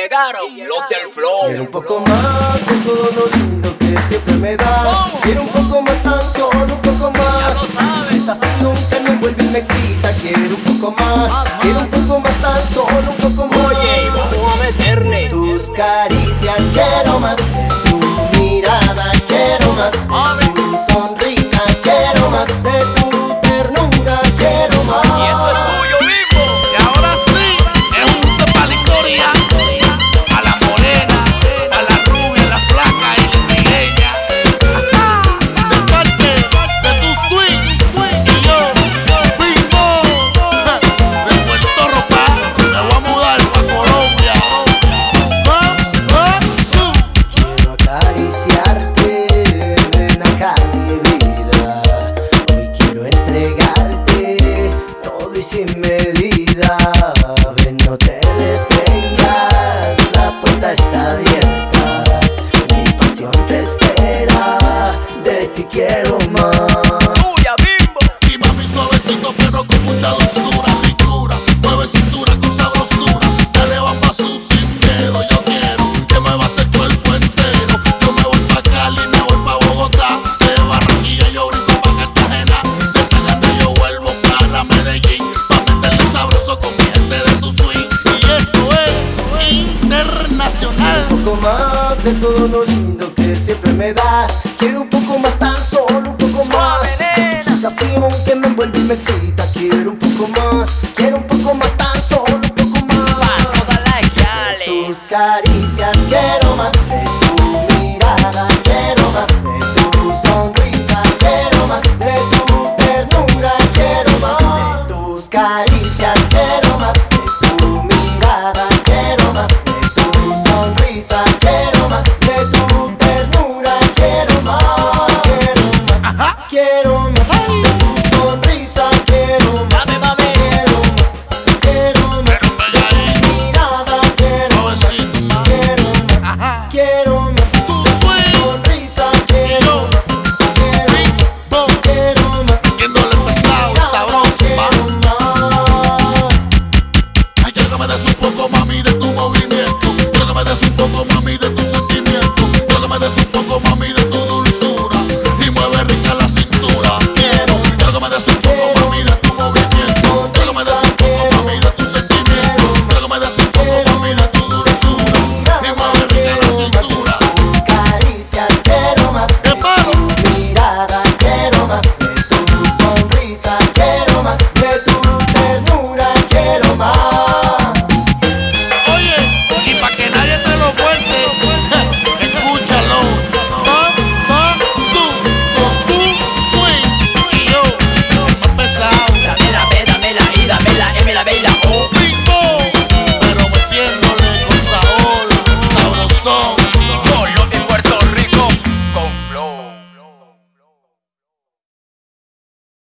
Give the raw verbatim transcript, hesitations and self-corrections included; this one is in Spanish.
llegaron los del flow. Quiero un poco más de todo lo lindo que siempre me das. Quiero un poco más, tan solo un poco más. Sensación que me envuelve y me excita. Quiero un poco más. Quiero un poco más, tan solo un poco más. Oye, vamos a meterle. Tus caricias quiero más. De tu mirada quiero más. De tu sonrisa quiero más. De tu ternura quiero más. Y esto es tuyo mismo. Y ahora sí, es un gusto para la historia. A la morena, a la rubia, a la flaca y la trigueña. De parte de tu swing. Y yo, Bimbo, de Puerto Ropa, me voy a mudar para Colombia. Ah, ah, su. Quiero acariciarte, nena cali vida. Hoy quiero entregarte todo y sin medida. Ven, no te detengas, la puerta está abierta. Mi pasión te espera, de ti quiero más. Tuya, Bimbo. Y mami suavecito pero con mucha dulzura, ricura. Mueve cintura con sabrosura. Dale bamba su sin miedo. Yo quiero que muevas el cuerpo entero. Yo me voy pa' Cali, me voy pa' Bogotá. De Barranquilla yo brinco pa' Cartagena. De San Andrés yo vuelvo para Medellín. Pa' meterle sabroso con mi gente de tu swing. Y esto es internacional. Un poco más de todo lo lindo que siempre me das. Quiero un poco más, tan solo un poco más. Suave, nena. Sensación que me envuelve y me excita. Quiero un poco más, quiero un poco más, tan solo un poco más. Pa' todas las Tus yales. caricias quiero más.